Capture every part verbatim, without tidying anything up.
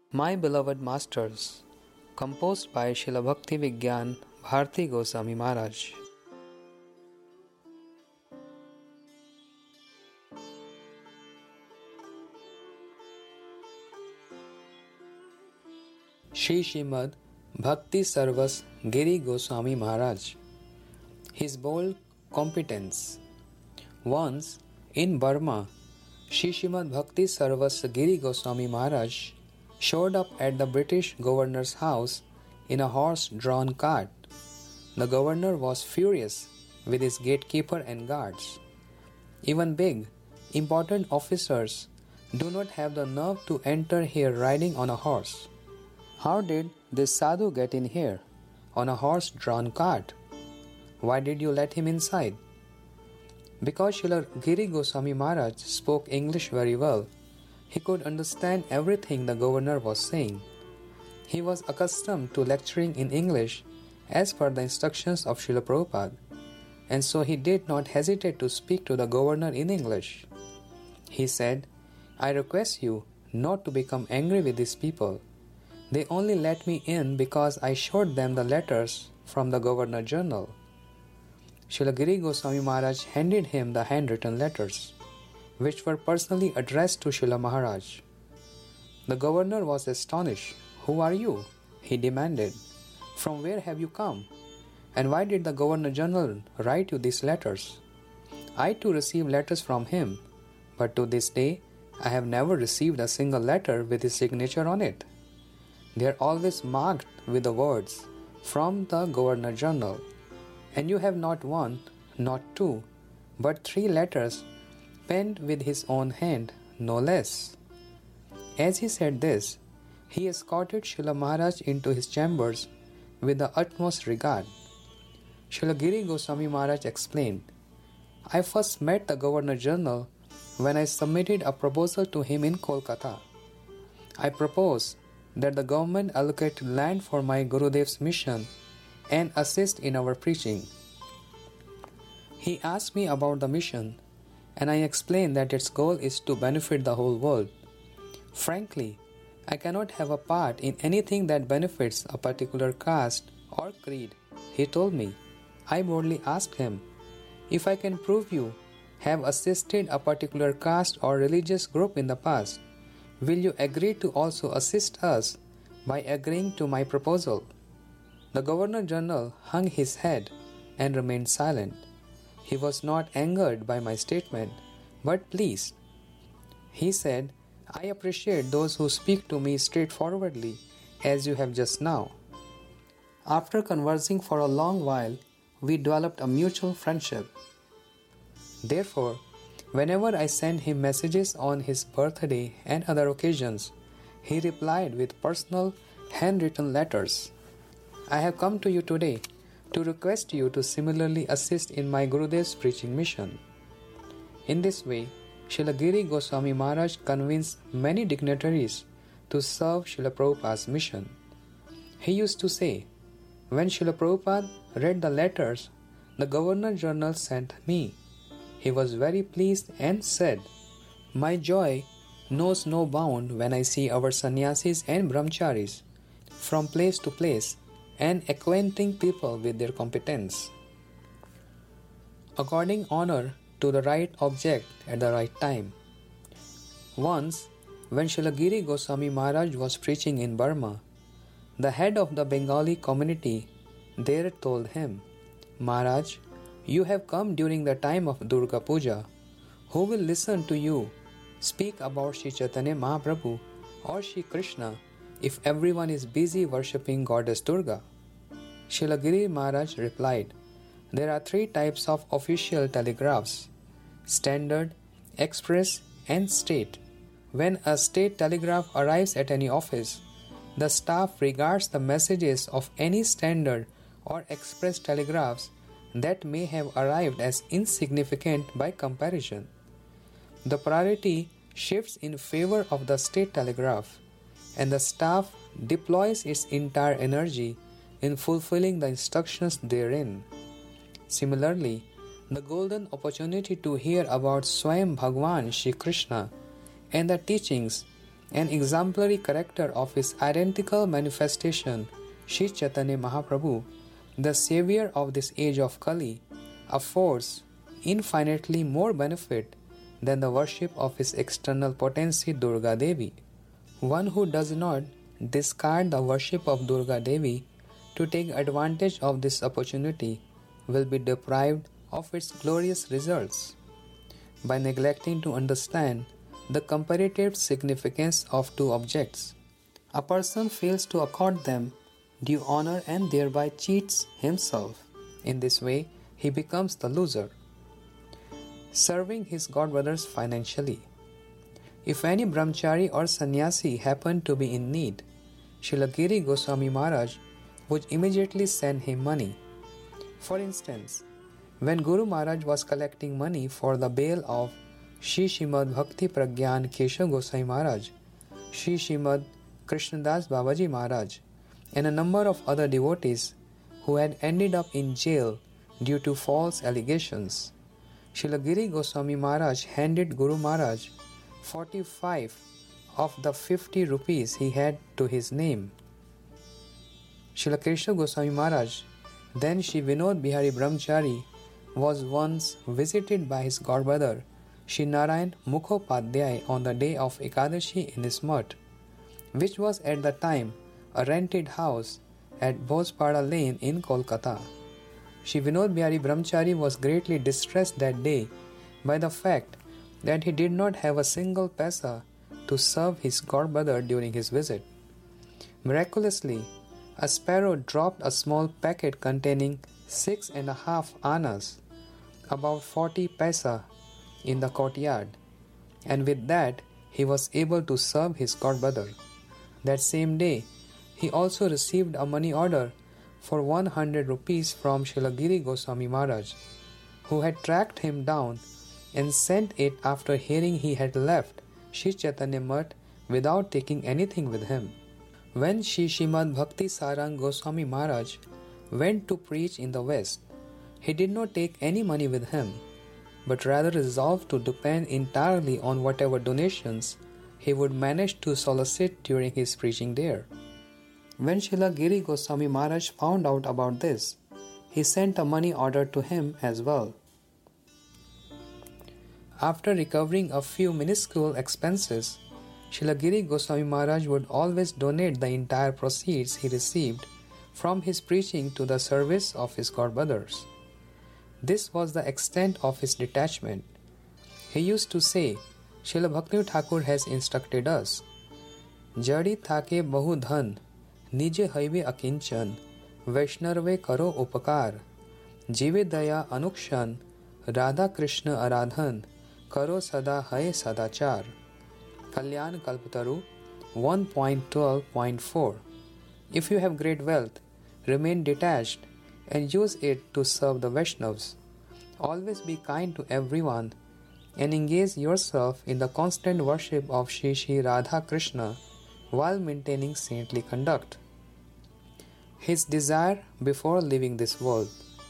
My Beloved Masters, composed by Srila Bhakti Vigyan Bharati Goswami Maharaj. Shri Srimad Bhakti Sarvas Giri Goswami Maharaj. His bold competence. Once, in Burma, Shri Srimad Bhakti Sarvas Giri Goswami Maharaj showed up at the British governor's house in a horse-drawn cart. The governor was furious with his gatekeeper and guards. Even big, important officers do not have the nerve to enter here riding on a horse. How did this sadhu get in here on a horse-drawn cart? Why did you let him inside? Because Srila Giri Goswami Maharaj spoke English very well, he could understand everything the governor was saying. He was accustomed to lecturing in English as per the instructions of Srila Prabhupada, and so he did not hesitate to speak to the governor in English. He said, "I request you not to become angry with these people. They only let me in because I showed them the letters from the Governor General." Srila Giri Goswami Maharaj handed him the handwritten letters, which were personally addressed to Srila Maharaj. The governor was astonished. "Who are you?" he demanded. "From where have you come? And why did the Governor General write you these letters?" "I too received letters from him, but to this day I have never received a single letter with his signature on it. They are always marked with the words, 'From the Governor General,' and you have not one, not two, but three letters penned with his own hand, no less." As he said this, he escorted Srila Maharaj into his chambers with the utmost regard. Srila Giri Goswami Maharaj explained, "I first met the Governor General when I submitted a proposal to him in Kolkata. I proposed that the government allocate land for my Gurudev's mission and assist in our preaching. He asked me about the mission, and I explained that its goal is to benefit the whole world. Frankly, I cannot have a part in anything that benefits a particular caste or creed," he told me. I boldly asked him, "If I can prove you have assisted a particular caste or religious group in the past, will you agree to also assist us by agreeing to my proposal?" The Governor General hung his head and remained silent. He was not angered by my statement, but pleased. He said, "I appreciate those who speak to me straightforwardly, as you have just now." After conversing for a long while, we developed a mutual friendship. Therefore, whenever I sent him messages on his birthday and other occasions, he replied with personal handwritten letters. I have come to you today to request you to similarly assist in my Gurudev's preaching mission. In this way, Srila Giri Goswami Maharaj convinced many dignitaries to serve Srila Prabhupada's mission. He used to say, "When Srila Prabhupada read the letters the Governor General sent me, he was very pleased and said, 'My joy knows no bound when I see our sannyasis and brahmacharis from place to place and acquainting people with their competence.'" According honor to the right object at the right time. Once, when Srila Giri Goswami Maharaj was preaching in Burma, the head of the Bengali community there told him, "Maharaj, you have come during the time of Durga Puja. Who will listen to you speak about Sri Chaitanya Mahaprabhu or Sri Krishna if everyone is busy worshipping Goddess Durga?" Srila Giri Maharaj replied, "There are three types of official telegraphs: standard, express, and state. When a state telegraph arrives at any office, the staff regards the messages of any standard or express telegraphs that may have arrived as insignificant by comparison. The priority shifts in favor of the state telegraph, and the staff deploys its entire energy in fulfilling the instructions therein. Similarly, the golden opportunity to hear about Swayam Bhagwan Shri Krishna and the teachings an exemplary character of his identical manifestation, Sri Chaitanya Mahaprabhu, the savior of this age of Kali, affords infinitely more benefit than the worship of his external potency Durga Devi. One who does not discard the worship of Durga Devi to take advantage of this opportunity will be deprived of its glorious results. By neglecting to understand the comparative significance of two objects, a person fails to accord them due honor and thereby cheats himself. In this way, he becomes the loser, serving his godbrothers financially. If any brahmachari or sannyasi happened to be in need, Srila Giri Goswami Maharaj would immediately send him money. For instance, when Guru Maharaj was collecting money for the bail of Shri Srimad Bhakti Pragyan Keshav Goswami Maharaj, Shri Srimad Krishnadas Babaji Maharaj, and a number of other devotees who had ended up in jail due to false allegations, Srila Giri Goswami Maharaj handed Guru Maharaj forty-five of the fifty rupees he had to his name. Srila Krishna Goswami Maharaj, then Shri Vinod Bihari Brahmachari, was once visited by his godbrother Shri Narayan Mukhopadhyay on the day of Ekadashi in his mutt, which was at the time a rented house at Bhojpada Lane in Kolkata. Shri Vinod Bihari Brahmachari was greatly distressed that day by the fact that he did not have a single paisa to serve his godbrother during his visit. Miraculously, a sparrow dropped a small packet containing six and a half annas, about forty paisa, in the courtyard, and with that he was able to serve his godbrother. That same day, he also received a money order for one hundred rupees from Srila Giri Goswami Maharaj, who had tracked him down and sent it after hearing he had left Sri Chaitanya Mutt without taking anything with him. When Sri Srimad Bhakti Sarang Goswami Maharaj went to preach in the West, he did not take any money with him, but rather resolved to depend entirely on whatever donations he would manage to solicit during his preaching there. When Srila Giri Goswami Maharaj found out about this, he sent a money order to him as well. After recovering a few minuscule expenses, Srila Giri Goswami Maharaj would always donate the entire proceeds he received from his preaching to the service of his godbrothers. This was the extent of his detachment. He used to say, Srila Bhakti Thakur has instructed us, Jari thake bahu dhan, nije haive akinchan, Vaishnarve karo upakar, Jive daya anukshan, Radha Krishna aradhan, Karo sada hai sadachar. Kalyan Kalpataru one point twelve point four. If you have great wealth, remain detached and use it to serve the Vaishnavas. Always be kind to everyone and engage yourself in the constant worship of Shri Shri Radha Krishna while maintaining saintly conduct. His desire before leaving this world.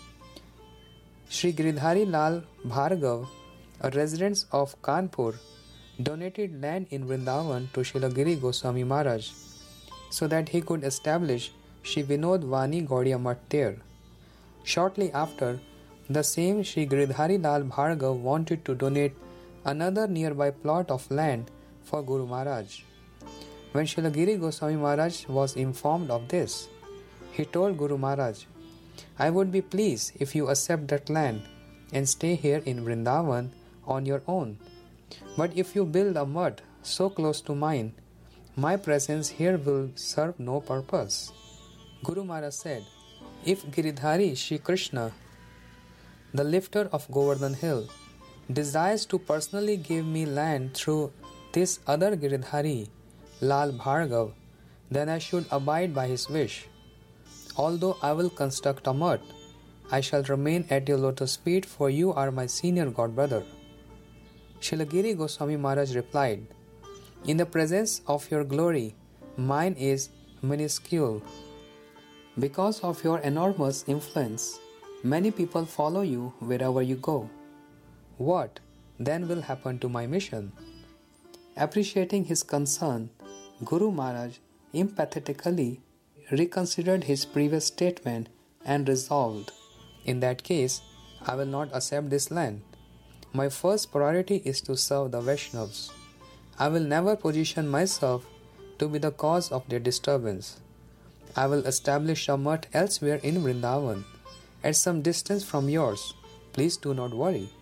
Shri Giridhari Lal Bhargav, a resident of Kanpur, donated land in Vrindavan to Srila Giri Goswami Maharaj so that he could establish Shri Vinod Vani Gaudiya Mutt there. Shortly after, the same Shri Giridhari Lal Bhargav wanted to donate another nearby plot of land for Guru Maharaj. When Srila Giri Goswami Maharaj was informed of this, he told Guru Maharaj, I would be pleased if you accept that land and stay here in Vrindavan on your own. But if you build a mutt so close to mine, my presence here will serve no purpose. Guru Maharaj said, if Giridhari Shri Krishna, the lifter of Govardhan Hill, desires to personally give me land through this other Giridhari, Lal Bhargav, then I should abide by his wish. Although I will construct a mutt, I shall remain at your lotus feet, for you are my senior godbrother. Srila Giri Goswami Maharaj replied, in the presence of your glory, mine is minuscule. Because of your enormous influence, many people follow you wherever you go. What then will happen to my mission? Appreciating his concern, Guru Maharaj empathetically reconsidered his previous statement and resolved, "In that case, I will not accept this land. My first priority is to serve the Vaishnavas. I will never position myself to be the cause of their disturbance. I will establish a mutt elsewhere in Vrindavan, at some distance from yours. Please do not worry."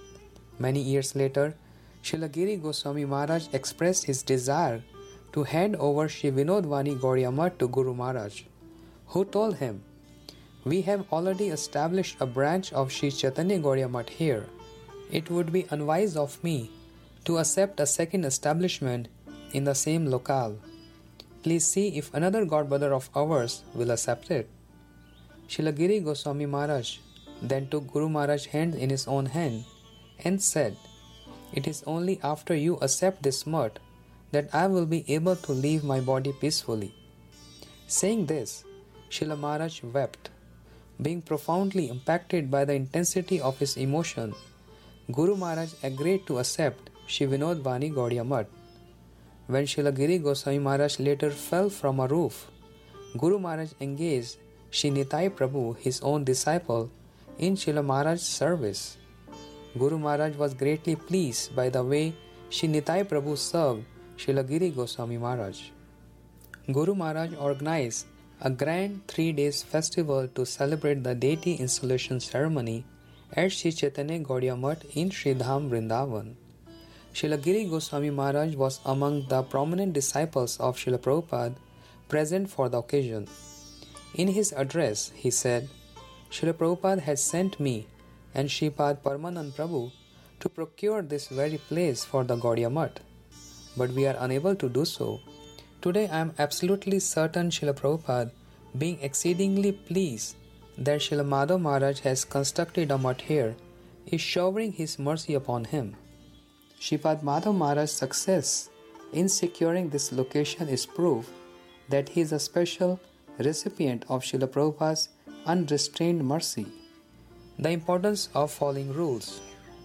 Many years later, Srila Giri Goswami Maharaj expressed his desire to hand over Sri Vinodvani Gaudiya Math to Guru Maharaj, who told him, "We have already established a branch of Sri Chaitanya Gaudiya Math here. It would be unwise of me to accept a second establishment in the same locale. Please see if another godbrother of ours will accept it." Srila Giri Goswami Maharaj then took Guru Maharaj's hand in his own hand and said, "It is only after you accept this math that I will be able to leave my body peacefully." Saying this, Srila Maharaj wept. Being profoundly impacted by the intensity of his emotion, Guru Maharaj agreed to accept Sri Vinodvani Gaudiya Math. When Srila Giri Goswami Maharaj later fell from a roof, Guru Maharaj engaged Sri Nitai Prabhu, his own disciple, in Srila Maharaj's service. Guru Maharaj was greatly pleased by the way Sri Nitai Prabhu served Srila Giri Goswami Maharaj. Guru Maharaj organized a grand three days festival to celebrate the deity installation ceremony at Sri Chaitanya Gaudiya Math in Sri Dham, Vrindavan. Srila Giri Goswami Maharaj was among the prominent disciples of Srila Prabhupada present for the occasion. In his address, he said, "Srila Prabhupada has sent me and Sripad Paramanand Prabhu to procure this very place for the Gaudiya Math, but we are unable to do so. Today I am absolutely certain Srila Prabhupada, being exceedingly pleased that Srila Madhav Maharaj has constructed a math here, is showering his mercy upon him." Sripad Madhav Maharaj's success in securing this location is proof that he is a special recipient of Srila Prabhupada's unrestrained mercy. The importance of following rules.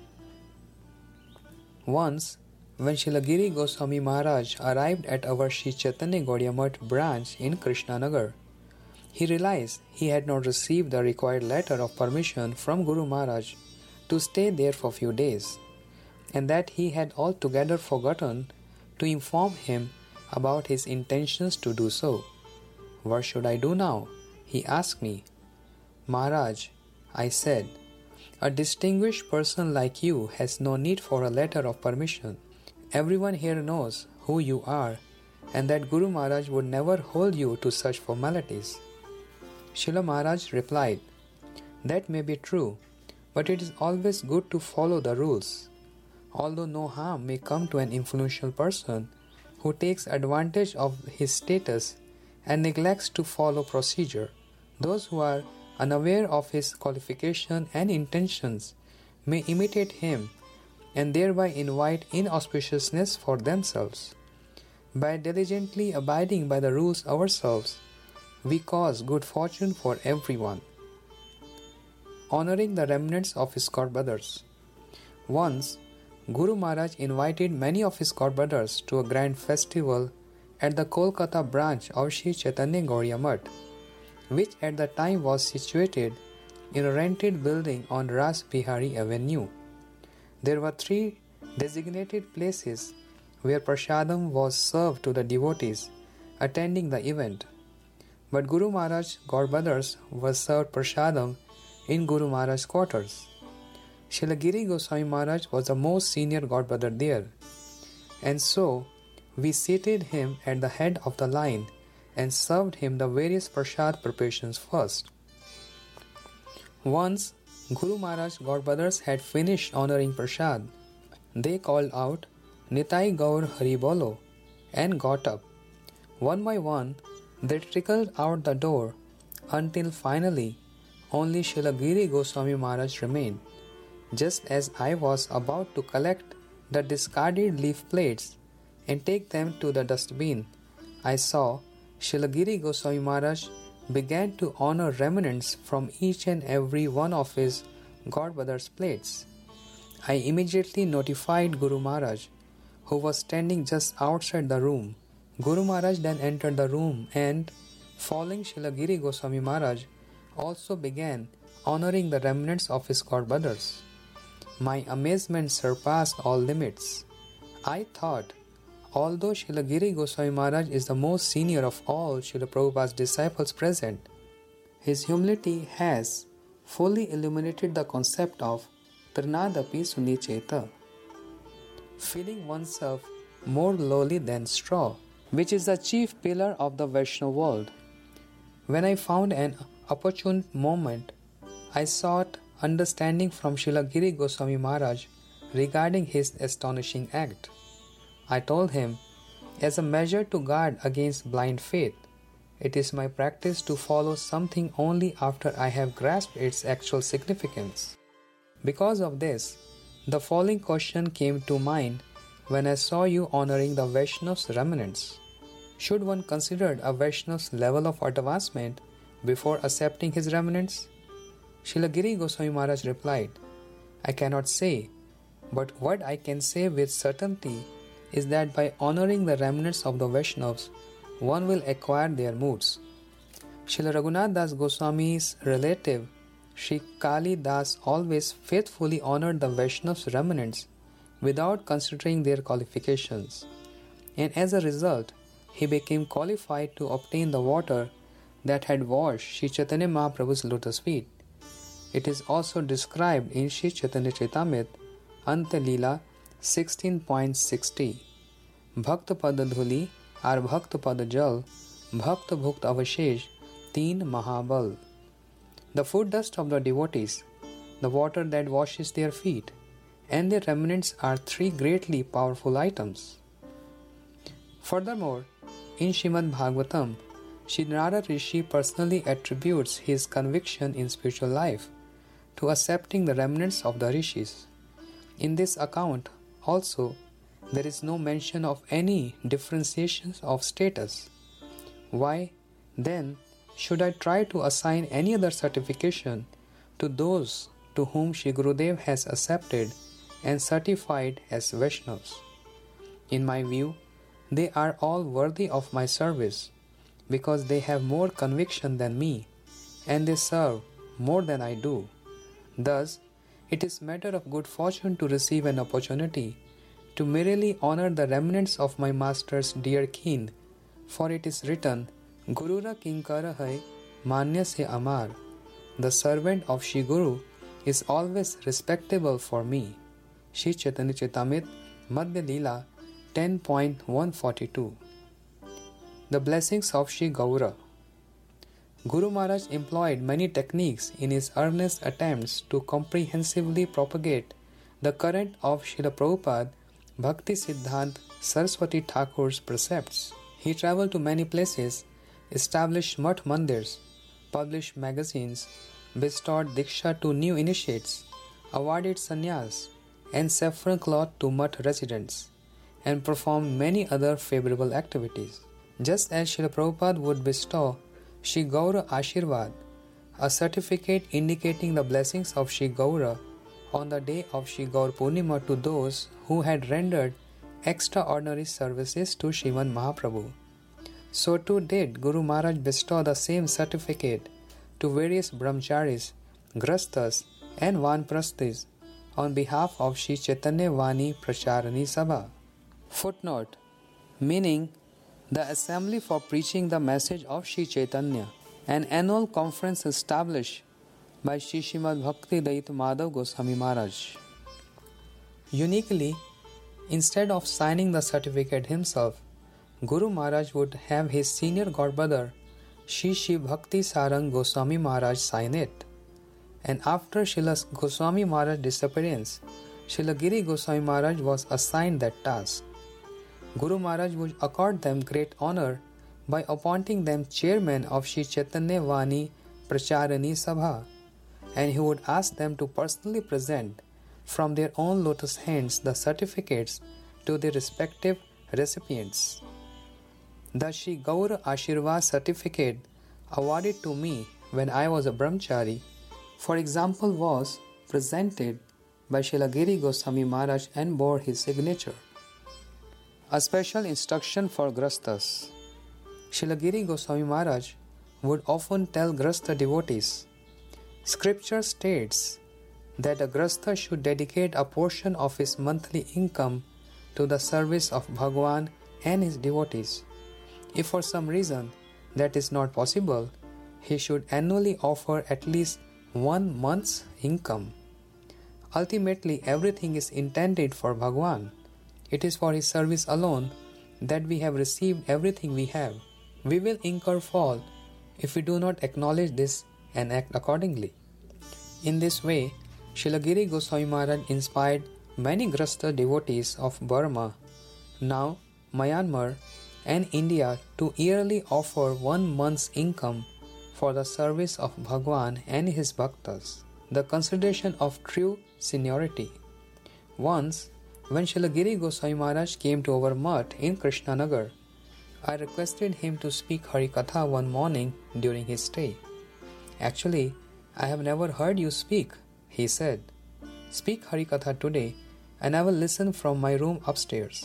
Once, when Srila Giri Goswami Maharaj arrived at our Sri Chaitanya Gaudiya Math branch in Krishnanagar, he realized he had not received the required letter of permission from Guru Maharaj to stay there for a few days, and that he had altogether forgotten to inform him about his intentions to do so. "What should I do now?" he asked me. "Maharaj," I said, "a distinguished person like you has no need for a letter of permission. Everyone here knows who you are, and that Guru Maharaj would never hold you to such formalities." Srila Maharaj replied, "That may be true, but it is always good to follow the rules. Although no harm may come to an influential person who takes advantage of his status and neglects to follow procedure, those who are unaware of his qualification and intentions may imitate him and thereby invite inauspiciousness for themselves. By diligently abiding by the rules ourselves, we cause good fortune for everyone." Honoring the remnants of his godbrothers. Once, Guru Maharaj invited many of his godbrothers to a grand festival at the Kolkata branch of Sri Chaitanya Gaudiya Math, which at the time was situated in a rented building on Ras Bihari Avenue. There were three designated places where prasadam was served to the devotees attending the event, but Guru Maharaj's godbrothers were served prasadam in Guru Maharaj's quarters. Srila Giri Goswami Maharaj was the most senior godbrother there, and so we seated him at the head of the line and served him the various prasad preparations first. Once Guru Maharaj's godbrothers had finished honoring prasad, they called out, "Nitai Gaur Hari Bolo," and got up. One by one, they trickled out the door until finally only Srila Giri Goswami Maharaj remained. Just as I was about to collect the discarded leaf plates and take them to the dustbin, I saw Srila Giri Goswami Maharaj began to honor remnants from each and every one of his godbrothers' plates. I immediately notified Guru Maharaj, who was standing just outside the room. Guru Maharaj then entered the room and, following Srila Giri Goswami Maharaj, also began honoring the remnants of his godbrothers. My amazement surpassed all limits. I thought, although Srila Giri Goswami Maharaj is the most senior of all Srila Prabhupada's disciples present, his humility has fully illuminated the concept of Trinadapi Sunicheta, feeling oneself more lowly than straw, which is the chief pillar of the Vaishnava world. When I found an opportune moment, I sought understanding from Srila Giri Goswami Maharaj regarding his astonishing act. I told him, as a measure to guard against blind faith, it is my practice to follow something only after I have grasped its actual significance. Because of this, the following question came to mind when I saw you honoring the Vaishnav's remnants. Should one consider a Vaishnav's level of advancement before accepting his remnants? Srila Giri Goswami Maharaj replied, I cannot say, but what I can say with certainty is that by honoring the remnants of the Vaishnavas, one will acquire their moods. Srila Raghunath Das Goswami's relative, Sri Kali Das, always faithfully honored the Vaishnavas' remnants without considering their qualifications, and as a result, he became qualified to obtain the water that had washed Sri Chaitanya Mahaprabhu's lotus feet. It is also described in Sri Chaitanya Charitamrita, Anta Leela sixteen point sixty. Bhakta Pad Dhuli ar Bhakta Pad Jal, Bhakta Bhukt Avashesh, Teen Mahabal. The food dust of the devotees, the water that washes their feet, and their remnants are three greatly powerful items. Furthermore, in Srimad Bhagavatam, Sri Narada Rishi personally attributes his conviction in spiritual life to accepting the remnants of the rishis. In this account, also, there is no mention of any differentiations of status. Why, then, should I try to assign any other certification to those to whom Shri Gurudev has accepted and certified as Vaishnavas? In my view, they are all worthy of my service because they have more conviction than me and they serve more than I do. Thus, it is matter of good fortune to receive an opportunity to merely honor the remnants of my master's dear kin, for it is written, Gurura Kinkara Hai Manya Se Amar. The servant of Shri Guru is always respectable for me. Shri Chaitanya Charitamrita, Madhya Leela ten point one forty-two. The blessings of Shri Gaura. Guru Maharaj employed many techniques in his earnest attempts to comprehensively propagate the current of Srila Prabhupada Bhakti Siddhant Saraswati Thakur's precepts. He traveled to many places, established mutt mandirs, published magazines, bestowed diksha to new initiates, awarded sannyas and saffron cloth to mutt residents, and performed many other favorable activities. Just as Srila Prabhupada would bestow Shri Gaura Ashirvad, a certificate indicating the blessings of Shri Gaura on the day of Shri Gaur Purnima to those who had rendered extraordinary services to Srimad Mahaprabhu. So too did Guru Maharaj bestow the same certificate to various brahmacharis, grasthas and vanprasthis on behalf of Shri Chaitanya Vani Pracharani Sabha. Footnote: meaning the assembly for preaching the message of Shri Chaitanya, an annual conference established by Shri Srimad Bhakti Dayita Madhav Goswami Maharaj. Uniquely, instead of signing the certificate himself, Guru Maharaj would have his senior godbrother Shri Shri Bhakti Sarang Goswami Maharaj sign it. And after Srila Goswami Maharaj's disappearance, Srila Giri Goswami Maharaj was assigned that task. Guru Maharaj would accord them great honor by appointing them chairmen of Shri Chaitanya Vani Pracharani Sabha, and he would ask them to personally present from their own lotus hands the certificates to their respective recipients. The Shri Gaura Ashirvad certificate awarded to me when I was a brahmachari, for example, was presented by Srila Giri Goswami Maharaj and bore his signature. A special instruction for Grasthas. Srila Giri Goswami Maharaj would often tell Grastha devotees, Scripture states that a Grastha should dedicate a portion of his monthly income to the service of Bhagwan and his devotees. If for some reason that is not possible, he should annually offer at least one month's income. Ultimately, everything is intended for Bhagwan. It is for his service alone that we have received everything we have. We will incur fault if we do not acknowledge this and act accordingly. In this way, Srila Giri Goswami Maharaj inspired many Grastha devotees of Burma, now Myanmar, and India to yearly offer one month's income for the service of Bhagwan and his bhaktas, the consideration of true seniority. Once, when Srila Giri Goswami Maharaj came to our mutt in Krishnanagar, I requested him to speak Harikatha one morning during his stay. Actually, I have never heard you speak, he said. Speak Harikatha today, and I will listen from my room upstairs.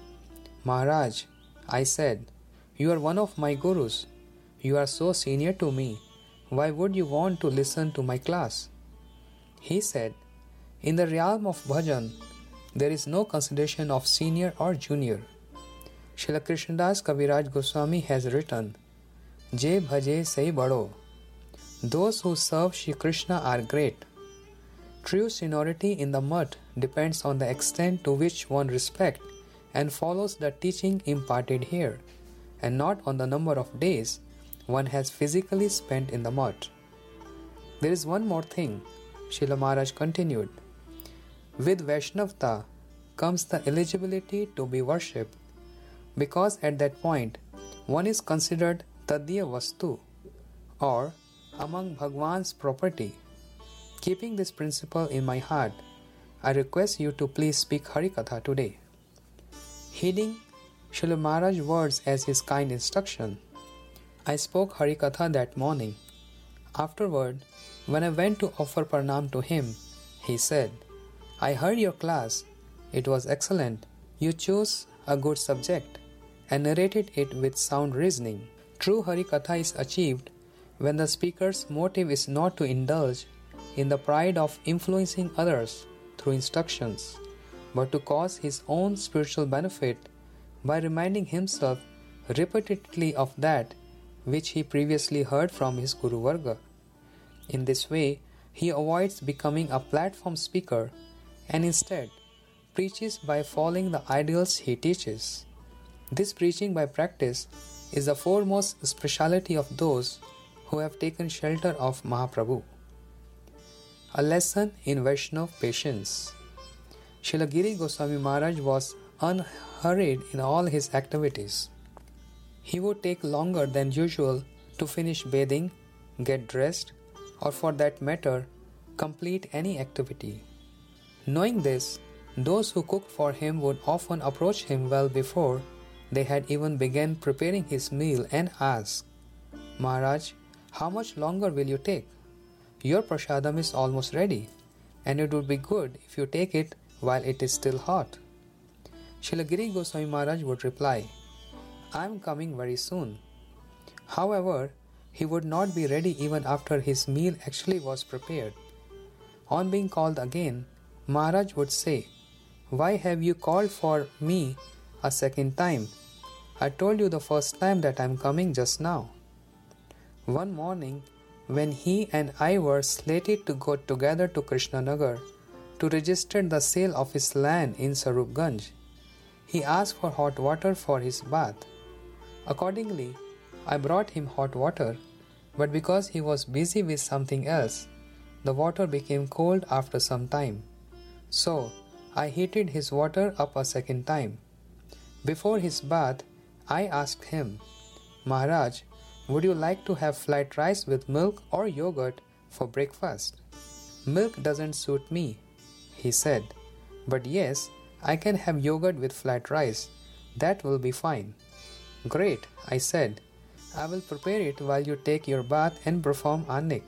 Maharaj, I said, you are one of my gurus. You are so senior to me. Why would you want to listen to my class? He said, in the realm of bhajan, there is no consideration of senior or junior. Srila Krishnadas Kaviraj Goswami has written, Je bhaje sai bado. Those who serve Shri Krishna are great. True seniority in the mutt depends on the extent to which one respects and follows the teaching imparted here, and not on the number of days one has physically spent in the mutt. There is one more thing, Srila Maharaj continued. With Vaishnavta comes the eligibility to be worshipped, because at that point one is considered Tadya Vastu, or among Bhagwan's property. Keeping this principle in my heart, I request you to please speak Harikatha today. Heeding Srila Maharaj's words as his kind instruction, I spoke Harikatha that morning. Afterward, when I went to offer pranam to him, he said, I heard your class. It was excellent. You chose a good subject and narrated it with sound reasoning. True Harikatha is achieved when the speaker's motive is not to indulge in the pride of influencing others through instructions, but to cause his own spiritual benefit by reminding himself repeatedly of that which he previously heard from his Guru Varga. In this way, he avoids becoming a platform speaker and instead preaches by following the ideals he teaches. This preaching by practice is the foremost speciality of those who have taken shelter of Mahaprabhu. A lesson in Vaishnav patience. Srila Giri Goswami Maharaj was unhurried in all his activities. He would take longer than usual to finish bathing, get dressed, or for that matter, complete any activity. Knowing this, those who cooked for him would often approach him well before they had even begun preparing his meal and ask, Maharaj, how much longer will you take? Your prasadam is almost ready, and it would be good if you take it while it is still hot. Srila Giri Goswami Maharaj would reply, I am coming very soon. However, he would not be ready even after his meal actually was prepared. On being called again, Maharaj would say, Why have you called for me a second time? I told you the first time that I am coming just now. One morning, when he and I were slated to go together to Krishnanagar to register the sale of his land in Sarupganj, he asked for hot water for his bath. Accordingly, I brought him hot water, but because he was busy with something else, the water became cold after some time. So, I heated his water up a second time. Before his bath, I asked him, Maharaj, would you like to have flight rice with milk or yogurt for breakfast? Milk doesn't suit me, he said, but yes, I can have yogurt with flat rice. That will be fine. Great, I said. I will prepare it while you take your bath and perform anik.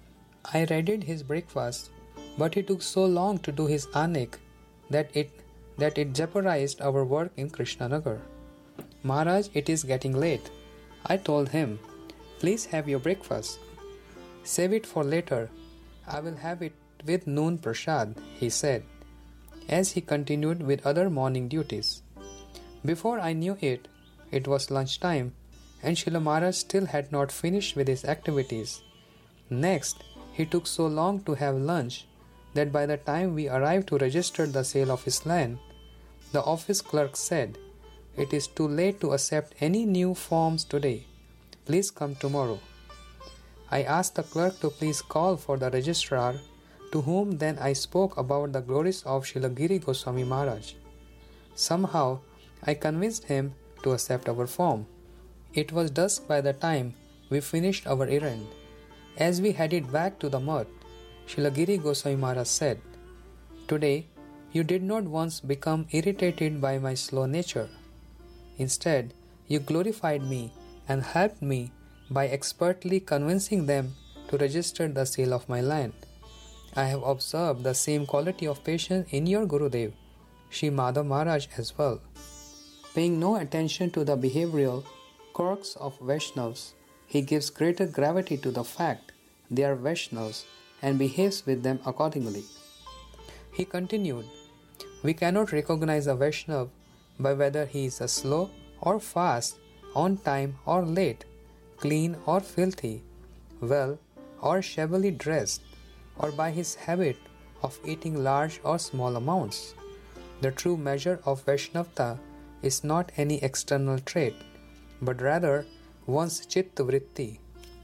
I readied his breakfast, but he took so long to do his anik that it that it jeopardized our work in Krishnanagar. Maharaj, it is getting late. I told him, please have your breakfast. Save it for later. I will have it with noon prasad, he said, as he continued with other morning duties. Before I knew it, it was lunchtime, and Srila Maharaj still had not finished with his activities. Next, he took so long to have lunch that by the time we arrived to register the sale of his land, the office clerk said, "It is too late to accept any new forms today. Please come tomorrow." I asked the clerk to please call for the registrar, to whom then I spoke about the glories of Srila Giri Goswami Maharaj. Somehow, I convinced him to accept our form. It was dusk by the time we finished our errand. As we headed back to the mart, Srila Giri Goswami Maharaj said, "Today, you did not once become irritated by my slow nature. Instead, you glorified me and helped me by expertly convincing them to register the sale of my land. I have observed the same quality of patience in your Gurudev, Sri Madhav Maharaj, as well." Paying no attention to the behavioral quirks of Vaishnavas, he gives greater gravity to the fact they are Vaishnavas and behaves with them accordingly. He continued, "We cannot recognize a Vaishnava by whether he is a slow or fast, on time or late, clean or filthy, well or shabbily dressed, or by his habit of eating large or small amounts. The true measure of Vaishnavta is not any external trait, but rather one's chitta vritti,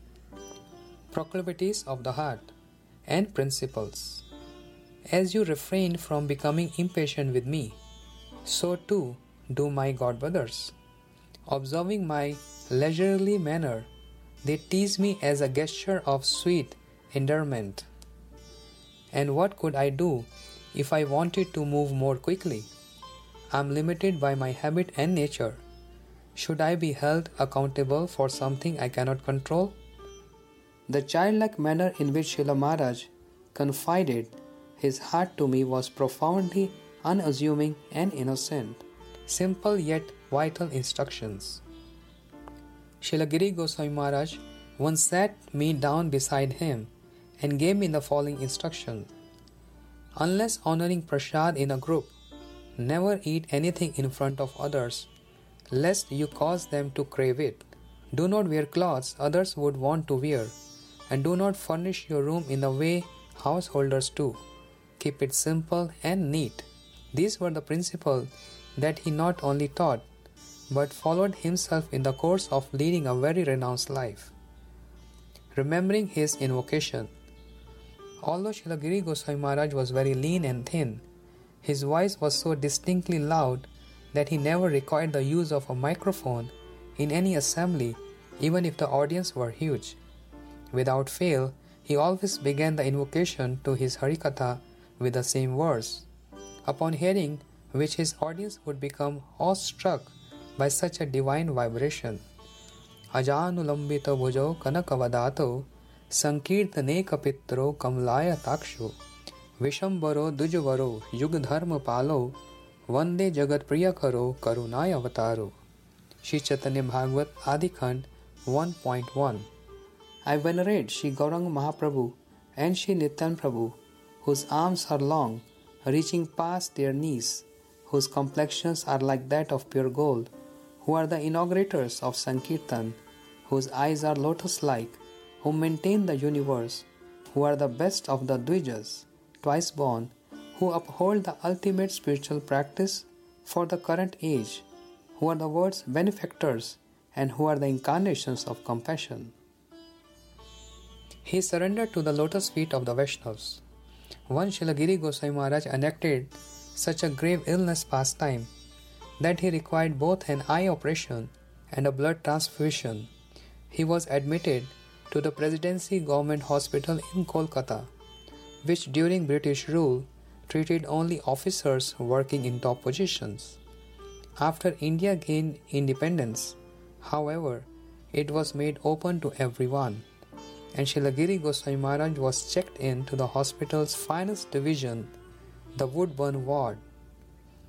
proclivities of the heart, and principles. As you refrain from becoming impatient with me, so too do my god brothers. Observing my leisurely manner, they tease me as a gesture of sweet endearment. And what could I do if I wanted to move more quickly? I am limited by my habit and nature. Should I be held accountable for something I cannot control?" The childlike manner in which Srila Maharaj confided his heart to me was profoundly unassuming and innocent. Simple yet vital instructions. Srila Giri Goswami Maharaj once sat me down beside him and gave me the following instruction: "Unless honoring prasad in a group, never eat anything in front of others, lest you cause them to crave it. Do not wear clothes others would want to wear, and do not furnish your room in the way householders do. Keep it simple and neat." These were the principles that he not only taught, but followed himself in the course of leading a very renounced life. Remembering his invocation. Although Srila Giri Goswami Maharaj was very lean and thin, his voice was so distinctly loud that he never required the use of a microphone in any assembly, even if the audience were huge. Without fail, he always began the invocation to his Harikatha with the same verse, upon hearing which his audience would become awestruck by such a divine vibration. "Ajanulambita bhujau kanakavadato sankirtane kapitro kamlaya taksho vishambaro dujvaro yugdharma palo vande jagat priyakaro karunaya avataro." Shri Chaitanya Bhagavat Adikhand one point one. I venerate Shri Gauranga Mahaprabhu and Shri Nityan Prabhu, whose arms are long, reaching past their knees, whose complexions are like that of pure gold, who are the inaugurators of Sankirtan, whose eyes are lotus-like, who maintain the universe, who are the best of the Dvijas, twice born, who uphold the ultimate spiritual practice for the current age, who are the world's benefactors, and who are the incarnations of compassion. He surrendered to the lotus feet of the Vaishnavas. Once Srila Giri Goswami Maharaj enacted such a grave illness pastime that he required both an eye operation and a blood transfusion. He was admitted to the Presidency Government Hospital in Kolkata, which during British rule treated only officers working in top positions. After India gained independence, however, it was made open to everyone, and Srila Giri Goswami Maharaj was checked in to the hospital's finest division, the Woodburn ward.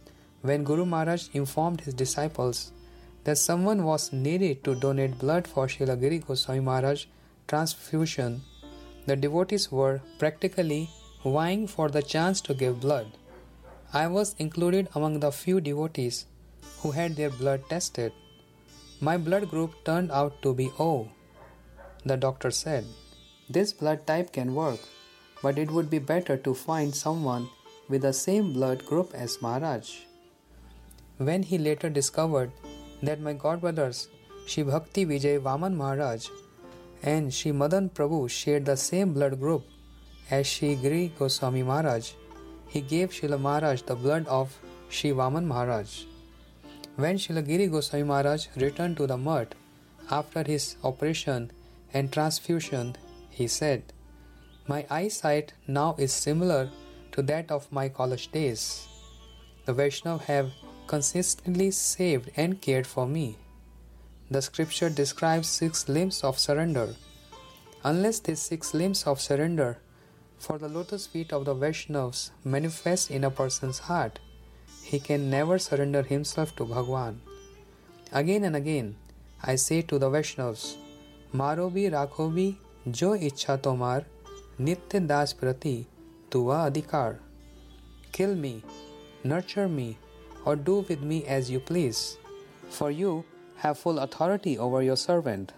when Guru Maharaj informed his disciples that someone was needed to donate blood for Srila Giri Goswami Maharaj transfusion, the devotees were practically vying for the chance to give blood. I was included among the few devotees who had their blood tested. My blood group turned out to be O. The doctor said, "This blood type can work, but it would be better to find someone with the same blood group as Maharaj." When he later discovered that my godbrothers Shri Bhakti Vijay Vaman Maharaj and Shri Madan Prabhu shared the same blood group as Shri Giri Goswami Maharaj, he gave Srila Maharaj the blood of Shri Vaman Maharaj. When Srila Giri Goswami Maharaj returned to the mutt after his operation and transfusion, he said, "My eyesight now is similar to that of my college days. The Vaishnavas have consistently saved and cared for me." The scripture describes six limbs of surrender. Unless these six limbs of surrender for the lotus feet of the Vaishnavas manifest in a person's heart, he can never surrender himself to Bhagwan. Again and again, I say to the Vaishnavas, "Maro bhi rakho bhi jo ichha tomar, nitya das prati tuva adhikar." Kill me, nurture me, or do with me as you please, for you have full authority over your servant.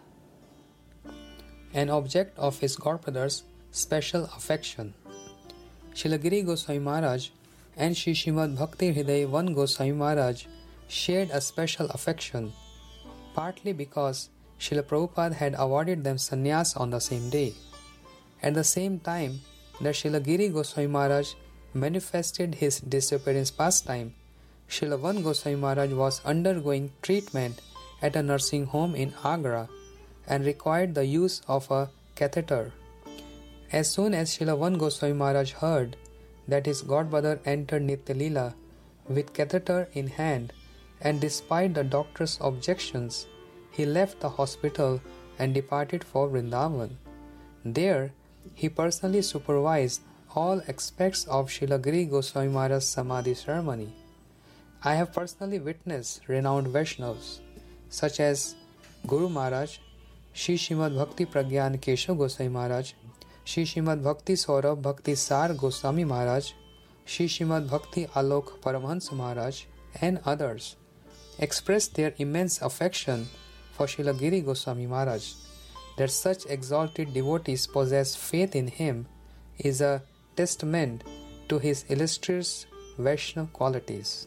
An object of his godbrother's special affection. Srila Giri Goswami Maharaj and Sri Srimad Bhakti Hriday Van Goswami Maharaj shared a special affection, partly because Srila Prabhupada had awarded them sannyas on the same day. At the same time that Srila Giri Goswami Maharaj manifested his disappearance pastime, Srila Van Goswami Maharaj was undergoing treatment at a nursing home in Agra and required the use of a catheter. As soon as Srila Van Goswami Maharaj heard that his godbrother entered Nitya Leela with catheter in hand, and despite the doctor's objections, he left the hospital and departed for Vrindavan. There, he personally supervised all aspects of Srila Giri Goswami Maharaj's Samadhi ceremony. I have personally witnessed renowned Vaishnavas such as Guru Maharaj, Shri Srimad Bhakti Pragyan Keshav Goswami Maharaj, Shri Srimad Bhakti Saurabh Bhakti Sar Goswami Maharaj, Shri Srimad Bhakti Alok Paramhans Maharaj, and others express their immense affection for Srila Giri Goswami Maharaj. That such exalted devotees possess faith in him is a testament to his illustrious Vaishnava qualities.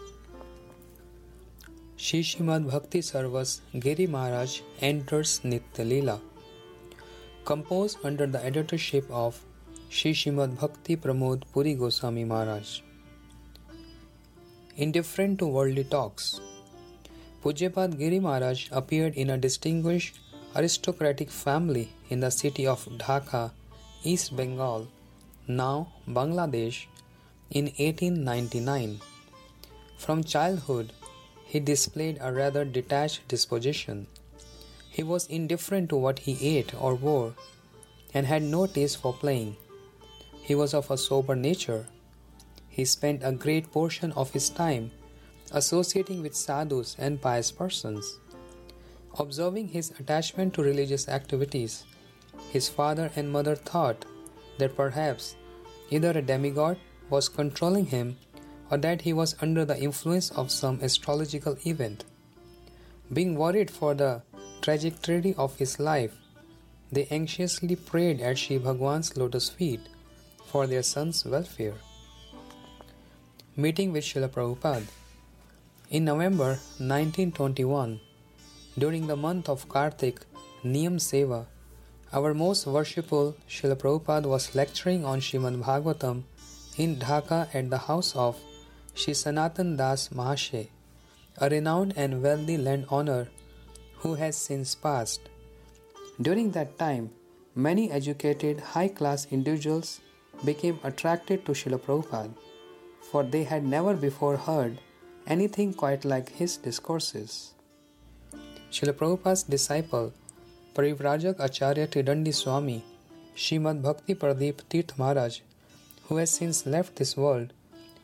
Shri Srimad Bhakti Sarvas Giri Maharaj enters Nitya Leela. Composed under the editorship of Shri Srimad Bhakti Pramod Puri Goswami Maharaj. Indifferent to worldly talks, Pujyapad Giri Maharaj appeared in a distinguished aristocratic family in the city of Dhaka, East Bengal, now Bangladesh, in eighteen ninety-nine. From childhood, he displayed a rather detached disposition. He was indifferent to what he ate or wore and had no taste for playing. He was of a sober nature. He spent a great portion of his time associating with sadhus and pious persons. Observing his attachment to religious activities, his father and mother thought that perhaps either a demigod was controlling him or that he was under the influence of some astrological event. Being worried for the trajectory of his life, they anxiously prayed at Sri Bhagwan's lotus feet for their son's welfare. Meeting with Srila Prabhupada. In November nineteen twenty-one, during the month of Kartik, Niyam Seva, our most worshipful Srila Prabhupada was lecturing on Srimad Bhagavatam in Dhaka at the house of Shri Sanatan Das Mahasaya, a renowned and wealthy landowner who has since passed. During that time, many educated, high-class individuals became attracted to Srila Prabhupada, for they had never before heard anything quite like his discourses. Srila Prabhupada's disciple, Parivrajak Acharya Tridandi Swami, Srimad Bhakti Pradeep Tirth Maharaj, who has since left this world,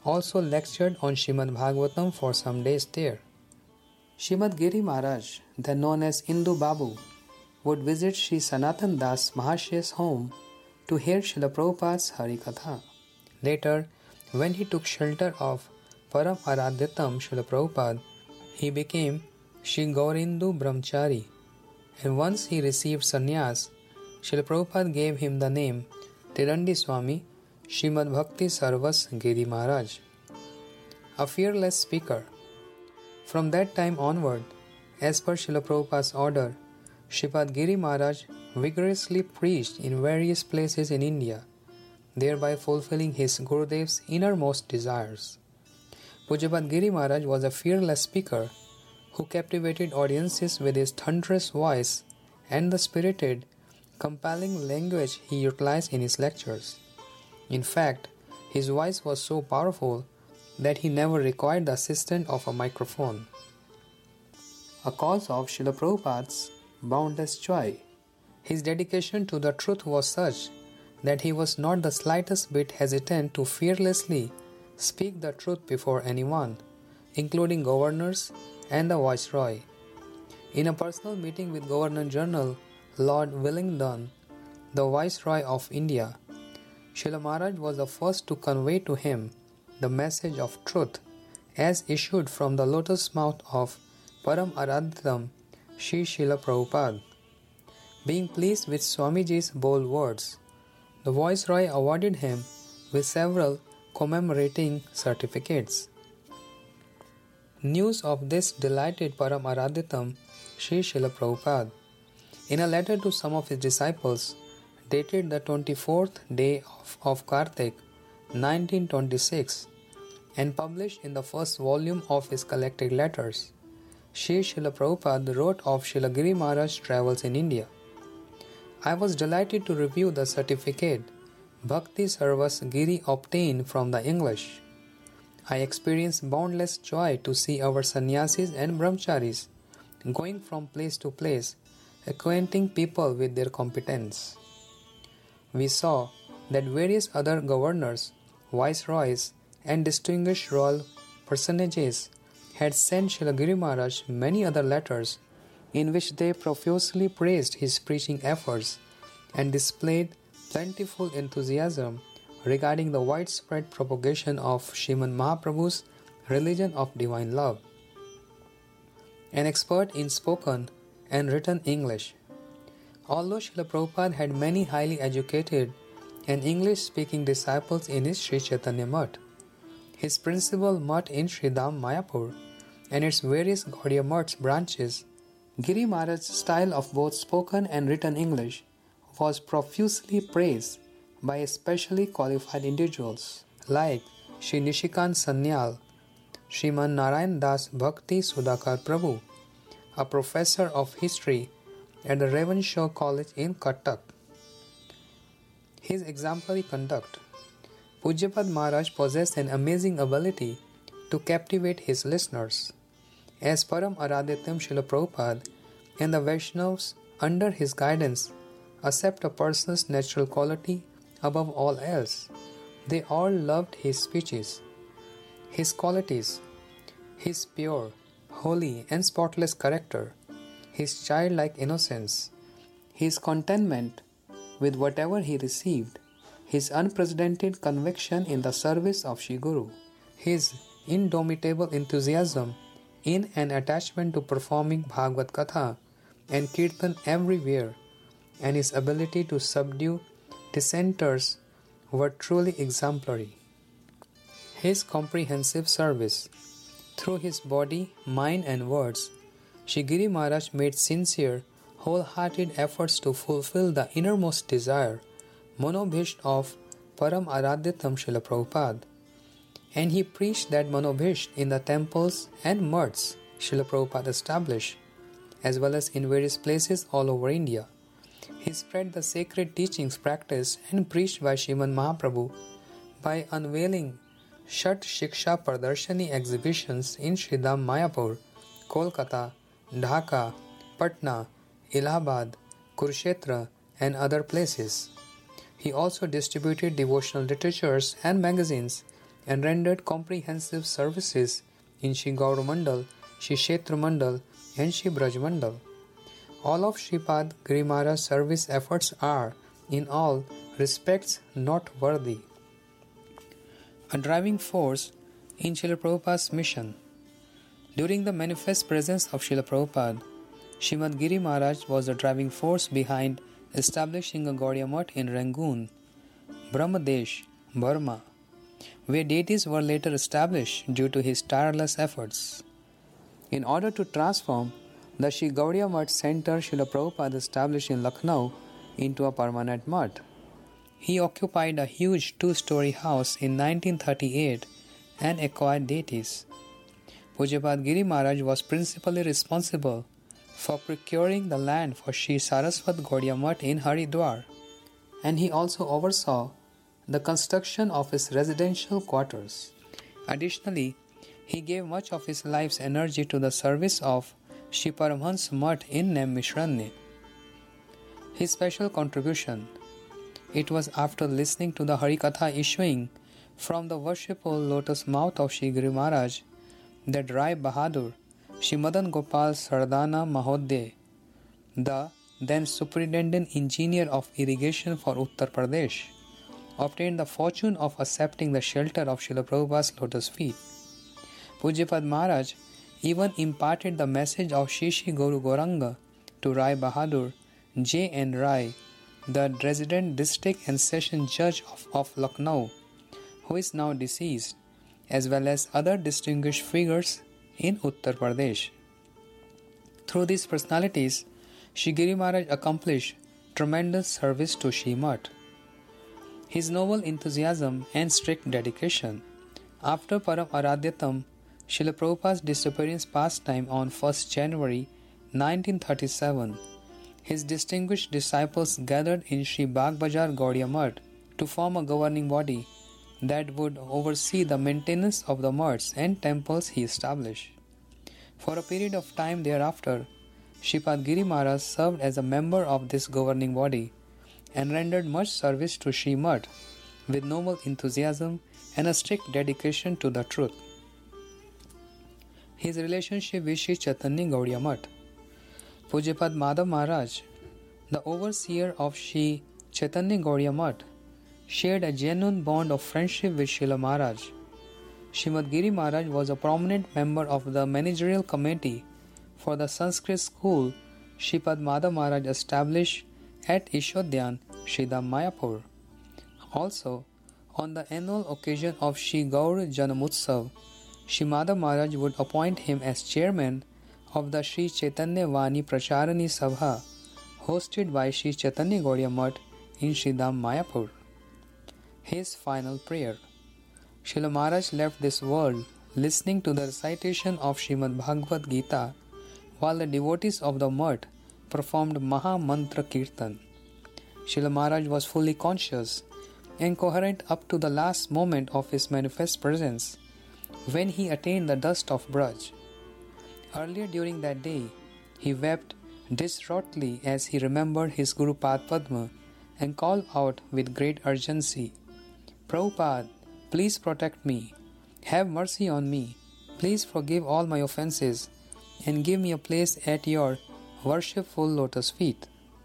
also lectured on Srimad Bhagavatam for some days there. Srimad Giri Maharaj, then known as Indu Babu, would visit Sri Sanatan Das Mahashi's home to hear Srila Prabhupada's Harikatha. Later, when he took shelter of Param Aradhyatam Srila Prabhupada, he became Sri Gaurindu Brahmachari, and once he received sannyas, Srila Prabhupada gave him the name Tirandi Swami Srimad Bhakti Sarvas Giri Maharaj, a fearless speaker. From that time onward, as per Srila Prabhupada's order, Srimad Giri Maharaj vigorously preached in various places in India, thereby fulfilling his Gurudev's innermost desires. Pujyapat Giri Maharaj was a fearless speaker who captivated audiences with his thunderous voice and the spirited, compelling language he utilized in his lectures. In fact, his voice was so powerful that he never required the assistance of a microphone. A cause of Srila Prabhupada's boundless joy, his dedication to the truth was such that he was not the slightest bit hesitant to fearlessly speak the truth before anyone, including governors and the Viceroy. In a personal meeting with Governor-General Lord Wellington, the Viceroy of India, Srila Maharaj was the first to convey to him the message of truth as issued from the lotus mouth of Param Aradhyatam Sri Srila Prabhupada. Being pleased with Swamiji's bold words, the Viceroy awarded him with several commemorating certificates. News of this delighted Param Aradhyatam Sri Srila Prabhupada. In a letter to some of his disciples, dated the twenty-fourth day of, of Kartik, nineteen twenty-six, and published in the first volume of his collected letters, Sri Srila Prabhupada wrote of Srila Giri Maharaj's travels in India. I was delighted to review the certificate Bhakti Sarvas Giri obtained from the English. I experienced boundless joy to see our sannyasis and brahmacharis going from place to place, acquainting people with their competence. We saw that various other governors, viceroys, and distinguished royal personages had sent Srila Giri Maharaj many other letters in which they profusely praised his preaching efforts and displayed plentiful enthusiasm regarding the widespread propagation of Srimad Mahaprabhu's religion of divine love. An expert in spoken and written English. Although Srila Prabhupada had many highly educated and English-speaking disciples in his Sri Chaitanya Mutt, his principal mutt in Sri Dham Mayapur, and its various Gaudiya Mutts branches, Giri Maharaj's style of both spoken and written English was profusely praised by especially qualified individuals like Sri Nishikant Sanyal, Sriman Narayan Das Bhakti Sudhakar Prabhu, a professor of history at the Ravenshaw College in Cuttack. His exemplary conduct. Pujyapat Maharaj possessed an amazing ability to captivate his listeners. As Param Aradhyatam Srila Prabhupada and the Vaishnavas under his guidance accept a person's natural quality above all else, they all loved his speeches, his qualities, his pure, holy and spotless character, his childlike innocence, his contentment with whatever he received, his unprecedented conviction in the service of Shri Guru, his indomitable enthusiasm in and attachment to performing Bhagavad Katha and Kirtan everywhere, and his ability to subdue dissenters were truly exemplary. His comprehensive service. Through his body, mind and words, Shri Giri Maharaj made sincere, wholehearted efforts to fulfill the innermost desire, Manobhishta of Param Aradhyatam Srila Prabhupada, and he preached that Manobhishta in the temples and mutts Srila Prabhupada established, as well as in various places all over India. He spread the sacred teachings practiced and preached by Srimad Mahaprabhu by unveiling Shat Shiksha Pradarshani exhibitions in Sri Dham Mayapur, Kolkata, Dhaka, Patna, Allahabad, Kurukshetra and other places. He also distributed devotional literatures and magazines and rendered comprehensive services in Shri Gaur Mandal, Shri Kshetra Mandal, and Shri Braj Mandal. All of Sripad Giri Maharaj's service efforts are, in all respects, noteworthy. A driving force in Srila Prabhupada's mission. During the manifest presence of Srila Prabhupada, Srimad Giri Maharaj was the driving force behind establishing a Gaudiya Math in Rangoon, Brahmadesh, Burma, where deities were later established due to his tireless efforts. In order to transform the Sri Gaudiya Math Center Srila Prabhupada established in Lucknow into a permanent math, he occupied a huge two-story house in nineteen thirty-eight and acquired deities. Pujapad Giri Maharaj was principally responsible for procuring the land for Sri Saraswat Gaudiya Math in Haridwar, and he also oversaw the construction of his residential quarters. Additionally, he gave much of his life's energy to the service of Shri Paramhans Math in Naimishranne. His special contribution. It was after listening to the Harikatha issuing from the worshipful lotus mouth of Shri Giri Maharaj that Rai Bahadur, Shri Madan Gopal Sardana Mahodaya, the then superintendent engineer of irrigation for Uttar Pradesh, obtained the fortune of accepting the shelter of Srila Prabhupada's lotus feet. Pujapad Maharaj even imparted the message of Shri Shri Guru Gauranga to Rai Bahadur J. N. Rai, the resident district and session judge of, of Lucknow, who is now deceased, as well as other distinguished figures in Uttar Pradesh. Through these personalities, Shri Giri Maharaj accomplished tremendous service to Shri Math. His noble enthusiasm and strict dedication. After Param Aradhyatam, Srila Prabhupada's disappearance pastime on first January nineteen thirty-seven, his distinguished disciples gathered in Sri Bagbazar Gaudiya Math to form a governing body that would oversee the maintenance of the maths and temples he established. For a period of time thereafter, Sripad Giri Maharaj served as a member of this governing body and rendered much service to Sri Math with noble enthusiasm and a strict dedication to the truth. His relationship with Sri Chaitanya Gaudiya Math. Pujapad Madhav Maharaj, the overseer of Sri Chaitanya Gaudiya Math, shared a genuine bond of friendship with Srila Maharaj. Srimad Giri Maharaj was a prominent member of the managerial committee for the Sanskrit school Sripad Madhav Maharaj established at Ishodhyan, Sridham Mayapur. Also, on the annual occasion of Shri Gaur Janamutsav, Shri Madhav Maharaj would appoint him as chairman of the Sri Chaitanya Vani Pracharani Sabha hosted by Sri Chaitanya Gaudiya Math in Sridham Mayapur. His final prayer. Srila Maharaj left this world listening to the recitation of Srimad Bhagavad Gita while the devotees of the Math performed Maha Mantra Kirtan. Srila Maharaj was fully conscious and coherent up to the last moment of his manifest presence when he attained the dust of Braj. Earlier during that day, he wept distraughtly as he remembered his Guru Pad Padma and called out with great urgency, Prabhupada, please protect me, have mercy on me, please forgive all my offenses and give me a place at your worshipful lotus feet.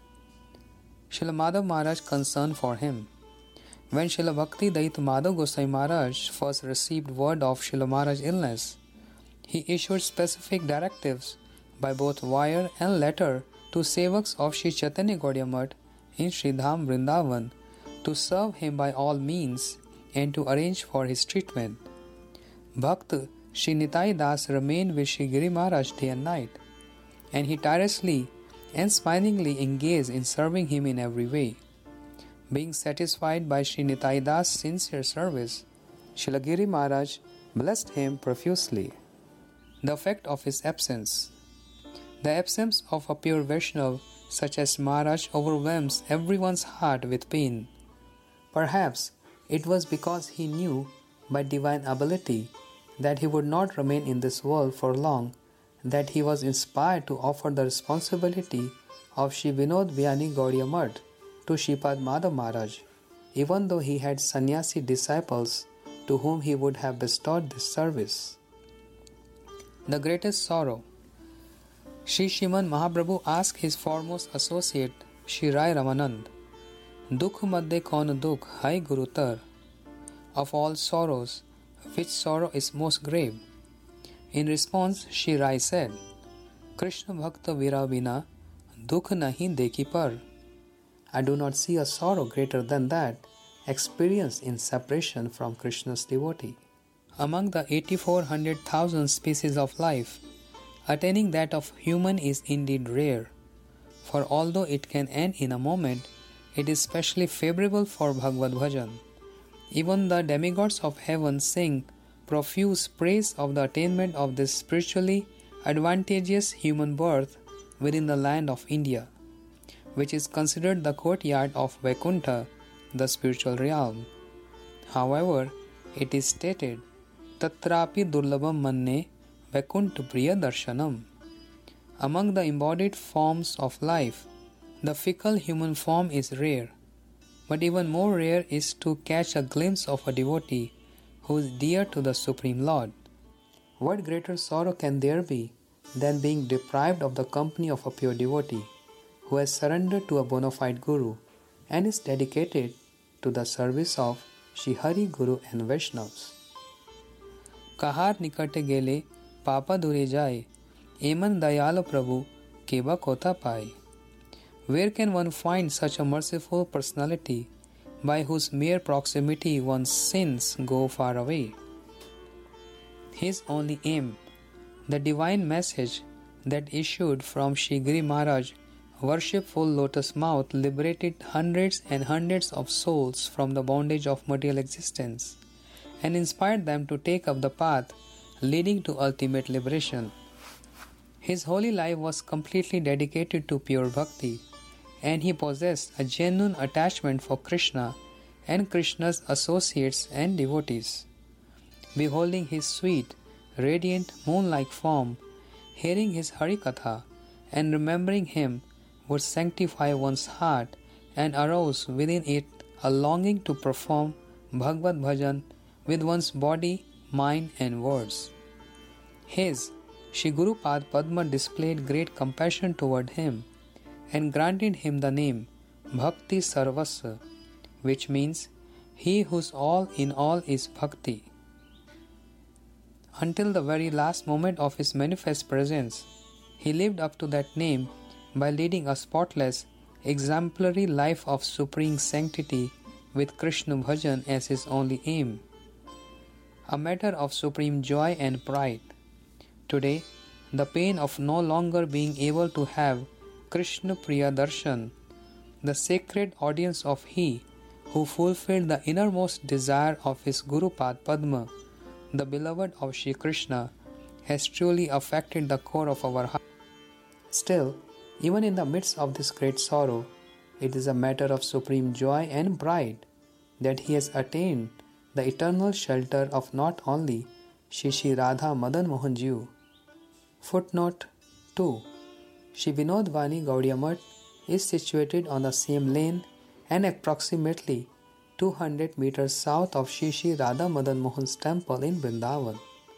Srila Madhav Maharaj concerned for him. When Srila Bhakti Dait Madhav Gosai Maharaj first received word of Srila Maharaj's illness, he issued specific directives by both wire and letter to sevaks of Sri Chaitanya Gaudiya Math in Sridham Vrindavan to serve him by all means and to arrange for his treatment. Bhakt Sri Nitai Das remained with Sri Giri Maharaj day and night, and he tirelessly and smilingly engaged in serving him in every way. Being satisfied by Sri Nitai Das' sincere service, Srila Giri Maharaj blessed him profusely. The effect of his absence. The absence of a pure Vaishnav such as Maharaj overwhelms everyone's heart with pain. Perhaps it was because he knew by divine ability that he would not remain in this world for long that he was inspired to offer the responsibility of Shri Vinod Vyani Gaudiya Math to Sripad Madhav Maharaj, even though he had sannyasi disciples to whom he would have bestowed this service. The greatest sorrow. Sri Srimad Mahaprabhu asked his foremost associate, Sri Rai Ramanand, Dukh madde kaun dukh hai gurutar? Of all sorrows, which sorrow is most grave? In response, Sri Rai said, Krishna Bhakta Vira Bina Dukh nahi dekhi par. I do not see a sorrow greater than that experienced in separation from Krishna's devotee. Among the eighty-four hundred thousand species of life, attaining that of human is indeed rare, for although it can end in a moment, it is specially favorable for Bhagavad Bhajan. Even the demigods of heaven sing profuse praise of the attainment of this spiritually advantageous human birth within the land of India, which is considered the courtyard of Vaikuntha, the spiritual realm. However, it is stated, Tatrapi Durlabham Manne Vaikuntha Priya Darshanam. Among the embodied forms of life, the fickle human form is rare, but even more rare is to catch a glimpse of a devotee who is dear to the Supreme Lord. What greater sorrow can there be than being deprived of the company of a pure devotee who has surrendered to a bona fide Guru and is dedicated to the service of Shri Hari Guru and Vaishnavas? Kahar nikate gele papa dure jaye, eman dayal Prabhu keba kota pai. Where can one find such a merciful personality by whose mere proximity one's sins go far away? His only aim, the divine message that issued from Shri Giri Maharaj, worshipful lotus mouth, liberated hundreds and hundreds of souls from the bondage of material existence and inspired them to take up the path leading to ultimate liberation. His holy life was completely dedicated to pure bhakti, and he possessed a genuine attachment for Krishna and Krishna's associates and devotees. Beholding his sweet, radiant, moon-like form, hearing his Harikatha, and remembering him would sanctify one's heart and arouse within it a longing to perform Bhagavad Bhajan with one's body, mind and words. His Shri Guru Pad Padma displayed great compassion toward him and granted him the name Bhakti Sarvasva, which means he whose all in all is Bhakti. Until the very last moment of his manifest presence, he lived up to that name by leading a spotless, exemplary life of supreme sanctity with Krishna Bhajan as his only aim. A matter of supreme joy and pride. Today, the pain of no longer being able to have Krishna Priya Darshan, the sacred audience of he who fulfilled the innermost desire of his Guru Pad Padma, the beloved of Shri Krishna, has truly affected the core of our heart. Still, even in the midst of this great sorrow, it is a matter of supreme joy and pride that he has attained the eternal shelter of not only Shri Shri Radha Madan Mohan Ji. Footnote two. Shri Vinod Vani Gaudiya Math is situated on the same lane and approximately two hundred meters south of Shri Shri Radha Madan Mohan's temple in Vrindavan.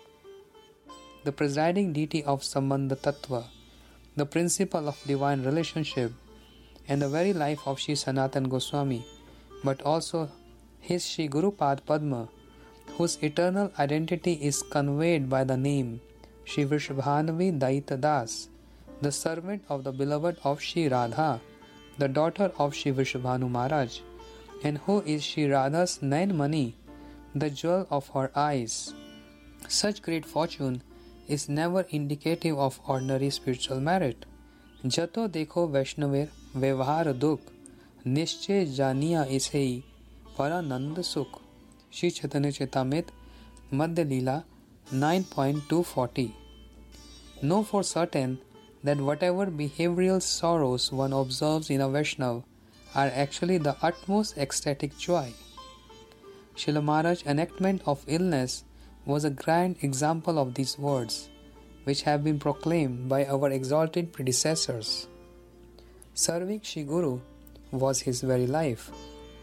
The presiding deity of Sambandha Tattva, the principle of divine relationship, and the very life of Shri Sanatan Goswami, but also his Shri Guru Pad Padma, whose eternal identity is conveyed by the name Shri Vrishabhanavi Daita Das, the servant of the beloved of Shri Radha, the daughter of Shri Vrishabhanu Maharaj, and who is Shri Radha's Nayan Mani, the jewel of her eyes. Such great fortune is never indicative of ordinary spiritual merit. Jato dekho Vaishnavir Vyavhar Dukh, Nishche Janiya Isei Paranand Sukh. Shri Chaitanya Charitamrita, Madhya Leela nine point two forty. Know for certain that whatever behavioral sorrows one observes in a Vaishnava are actually the utmost ecstatic joy. Srila Maharaj's enactment of illness was a grand example of these words, which have been proclaimed by our exalted predecessors. Serving Shri Guru was his very life.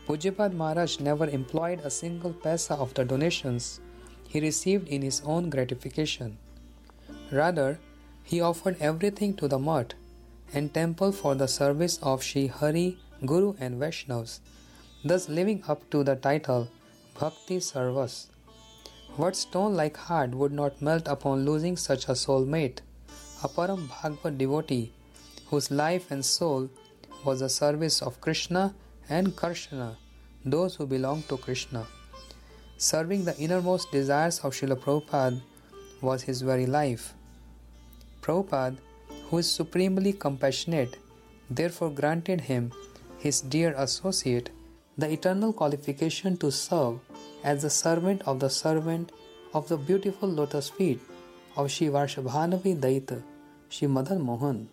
Pujyapad Maharaj never employed a single paisa of the donations he received in his own gratification. Rather, he offered everything to the mutt and temple for the service of Sri Hari, Guru and Vaishnavas, thus living up to the title Bhakti Sarvas. What stone-like heart would not melt upon losing such a soulmate, a Param Bhagavad devotee whose life and soul was the service of Krishna and Karshana, those who belong to Krishna. Serving the innermost desires of Srila Prabhupada was his very life. Prabhupada, who is supremely compassionate, therefore granted him, his dear associate, the eternal qualification to serve as the servant of the servant of the beautiful lotus feet of Shri Varshabhanavi Daita, Shri Madan Mohan.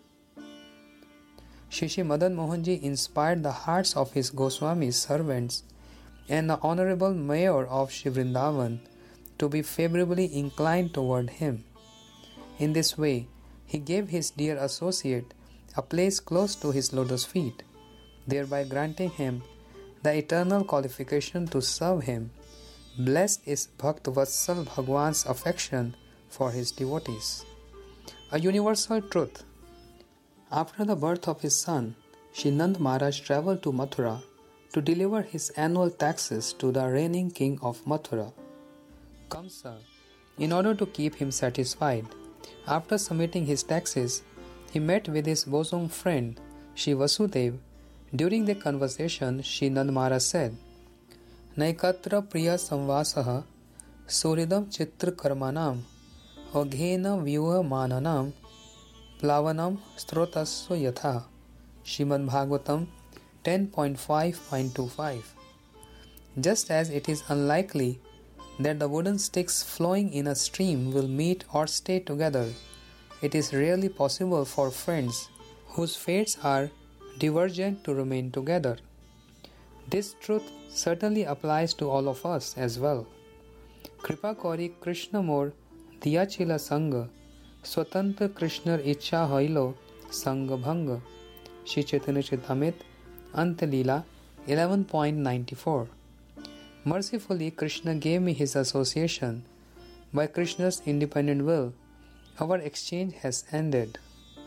Shri Shri Madan Mohanji inspired the hearts of his Goswami servants and the Honorable Mayor of Shri Vrindavan to be favorably inclined toward him. In this way, he gave his dear associate a place close to his lotus feet, thereby granting him the eternal qualification to serve him. Blessed is Bhakt Vatsal Bhagwan's affection for his devotees. A universal truth. After the birth of his son, Shri Nand Maharaj travelled to Mathura to deliver his annual taxes to the reigning king of Mathura, Kamsa. In order to keep him satisfied, after submitting his taxes, he met with his bosom friend Shri Vasudev. During the conversation, Shri Nand Maharaj said, Naikatra Priya Samvasaha Suridam Chitra Karmanam Aghena Vyuha Mananam Plavanam Strotasya Yatha. Srimad Bhagavatam ten point five point two five. Just as it is unlikely that the wooden sticks flowing in a stream will meet or stay together, it is rarely possible for friends whose fates are divergent to remain together. This truth certainly applies to all of us as well. Kripa Kori Krishna Mor Diyachila Sangha Swatantra Krishna Icha Hailo Sangha Bhanga. Shri Chaitanya Charitamrita Anta Leela eleven point nine four. Mercifully, Krishna gave me his association. By Krishna's independent will, our exchange has ended.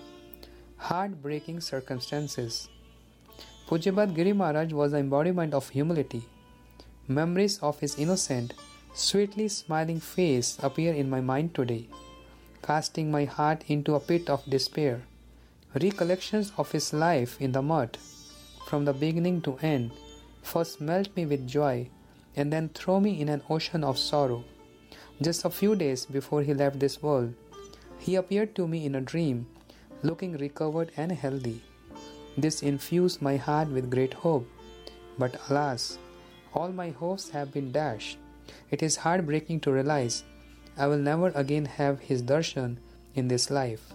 Heartbreaking circumstances. Pujyapad Giri Maharaj was the embodiment of humility. Memories of his innocent, sweetly smiling face appear in my mind today, casting my heart into a pit of despair. Recollections of his life in the mud, from the beginning to end, first melt me with joy and then throw me in an ocean of sorrow. Just a few days before he left this world, he appeared to me in a dream, looking recovered and healthy. This infused my heart with great hope. But alas, all my hopes have been dashed. It is heartbreaking to realize I will never again have his darshan in this life.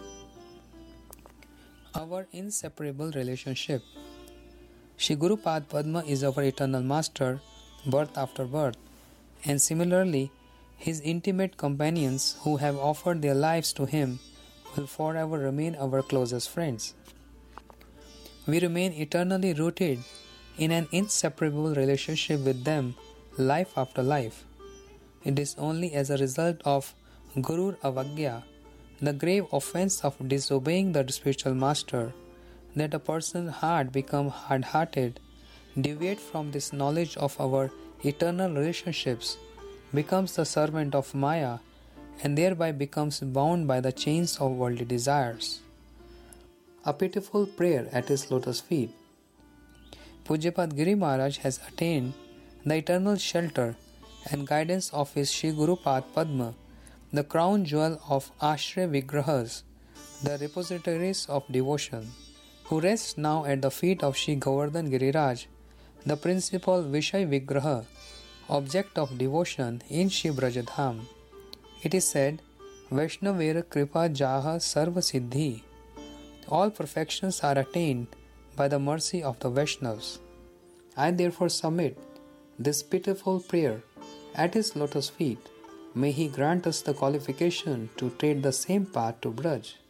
Our inseparable relationship. Shri Guru Pad Padma is our eternal master, birth after birth, and similarly, his intimate companions who have offered their lives to him will forever remain our closest friends. We remain eternally rooted in an inseparable relationship with them, life after life. It is only as a result of Gurur Avagya, the grave offense of disobeying the spiritual master, that a person's heart becomes hard-hearted, deviate from this knowledge of our eternal relationships, becomes the servant of Maya, and thereby becomes bound by the chains of worldly desires. A pitiful prayer at his lotus feet. Pujyapad Giri Maharaj has attained the eternal shelter and guidance of his Shri Guru Pad Padma, the crown jewel of Ashray Vigrahas, the repositories of devotion, who rests now at the feet of Shri Govardhan Giriraj, the principal Vishay Vigraha, object of devotion in Shri Brajadham. It is said, Vaishnavera Kripa Jaha Sarva Siddhi. All perfections are attained by the mercy of the Vaishnavas. I therefore submit this pitiful prayer at his lotus feet. May he grant us the qualification to tread the same path to Braj.